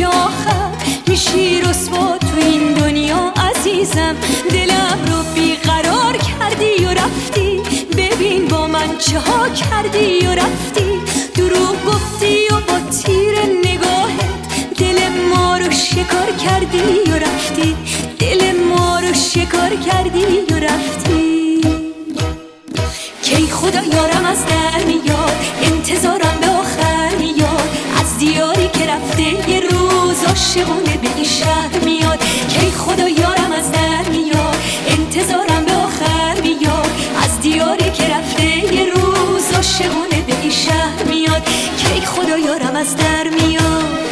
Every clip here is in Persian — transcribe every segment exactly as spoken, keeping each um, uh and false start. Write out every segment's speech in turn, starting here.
آخر میشی رسوا تو این دنیا عزیزم. دلم رو بیقرار کردی و رفتی، ببین با من چه ها کردی و رفتی. دروغ گفتی و با تیر نگاهت دل ما رو شکار کردی و رفتی، دل ما رو شکار کردی و رفتی. کی خدا یارم از در میاد، انتظارم به آخر میاد. از دیاری که رفته یه روز عاشقونه به این شهر میاد. کی خدا یارم از در میاد، انتظارم به آخر میاد. از دیاری که رفته یه روز عاشقونه به این شهر میاد. کی خدا یارم از در میاد.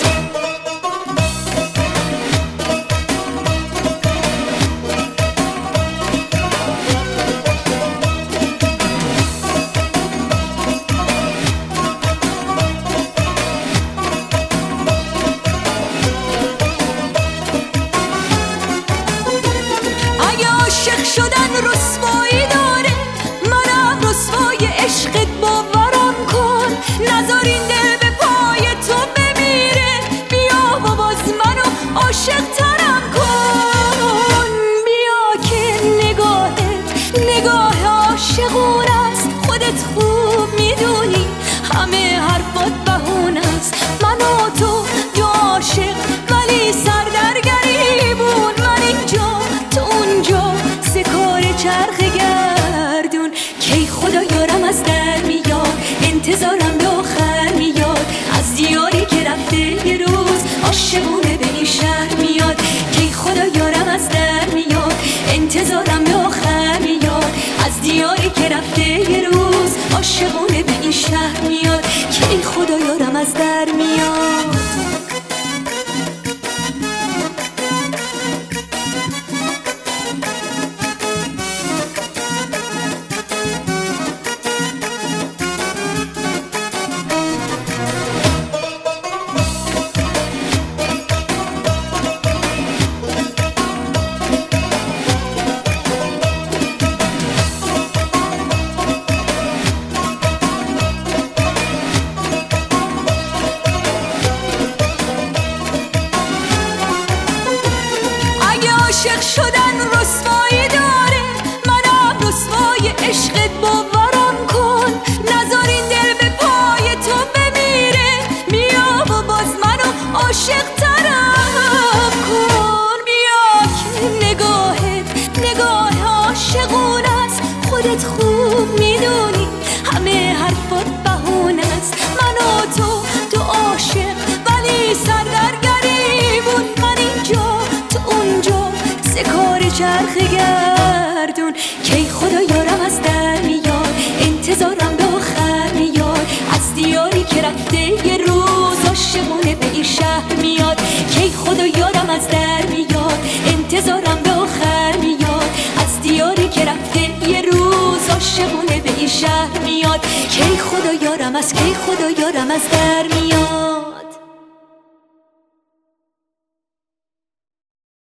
عاشق شدن رسوایی داره، منم رسوای عشقت باورم کن. نذار این دل به پای تو بمیره، بیا و باز منو عاشق ترم کن. بیا که نگاهت نگاه عاشقون است، خودت خوب میدونی همه حرفات بهونه است. من و تو دو عاشق ولی سردرگریبون، من اینجا تو اونجا سکار چرخ گردون. کی خدا یارم از در میاد، انتظارم به آخر میاد. از دیاری که رفته یه روز عاشقونه به این شهر میاد. کی خدا یارم از در میاد، انتظارم به آخر میاد. از دیاری که رفته یه روز عاشقونه به این شهر میاد. کی خدا یارم از در میاد. عاشق شدن رسوایی داره، منم رسوای عشقت باورم کن. نذار این دل به پای تو بمیره، بیا و باز منو عاشق ترم کن. بیا که نگاهت نگاه عاشقون است، خودت خوب میدونی همه حرفات بهونه است. من و تو دو عاشق ولی سردرگریبون، من اینجا تو اونجا سکار چرخ گردون. کی خدا یارم از در میاد، انتظارم به آخر میاد. از دیاری که رفته یه روز عاشقونه به این شهر میاد. کی خدا یارم از در میاد، انتظارم به آخر میاد. از دیاری که رفته یه روز عاشقونه به این شهر میاد. کی خدا یارم از کی خدا یارم از در میاد.